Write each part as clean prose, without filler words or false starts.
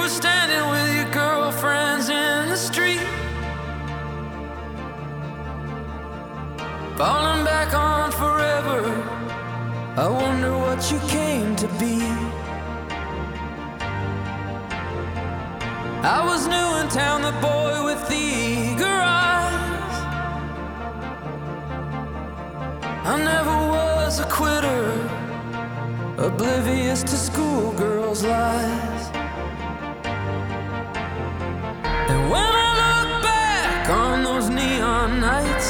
were standing with your girlfriends in the street, falling back on forever. I wonder what you came to be. I was new in town, the boy with the eager eyes. I never was a quitter, oblivious to schoolgirls' lies. And when I look back on those neon nights,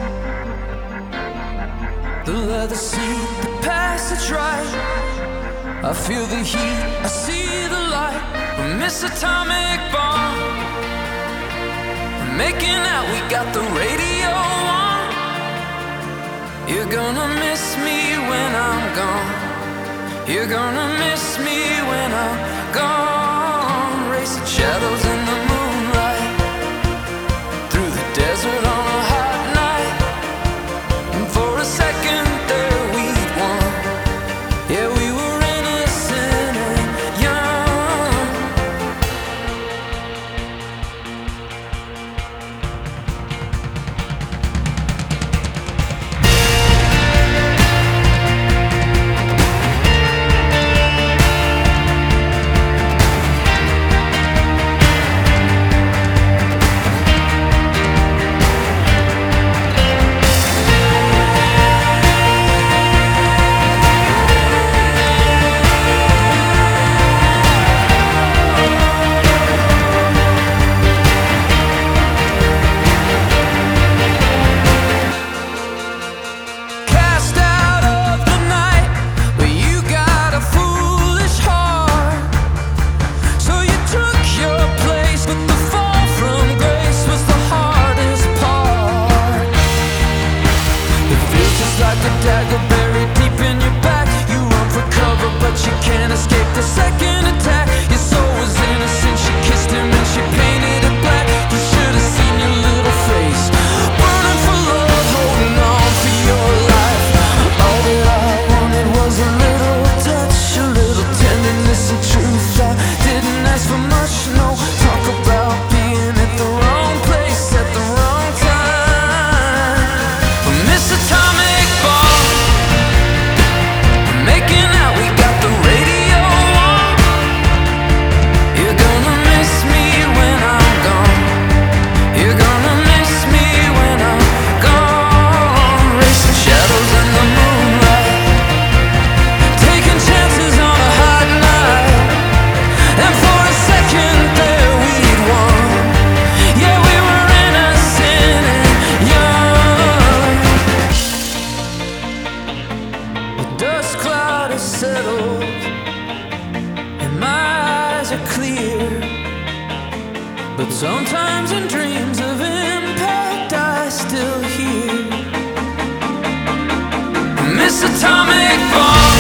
the leather seat, the passage right, I feel the heat, I see the light. We miss atomic bomb, we're making out, we got the radio on. You're gonna miss me when I'm gone. You're gonna miss me when I'm gone. Racing shadows in the moonlight, through the desert on a hot night. And for a second there we'd won. Yeah, we were innocent and young. Like a dagger buried deep in your back, you run for cover, but you can't escape the second attack. Your soul was innocent, she kissed him and she painted it black. You should have seen your little face, burning for love, holding on for your life. All that I wanted was a little touch, a little tenderness and truth. I didn't ask for much, no. Talk about being at the wrong place at the wrong time. Miss atomic bomb, making out, we got the radio on. You're gonna miss me when I'm gone. You're gonna miss me when I'm gone. Racing shadows in the moonlight, taking chances on a hot night. And for a second there we'd won. Yeah, we were innocent and young. The dust cloud has settled and my eyes are clear, but sometimes in dreams of impact I still hear Miss Atomic Bomb.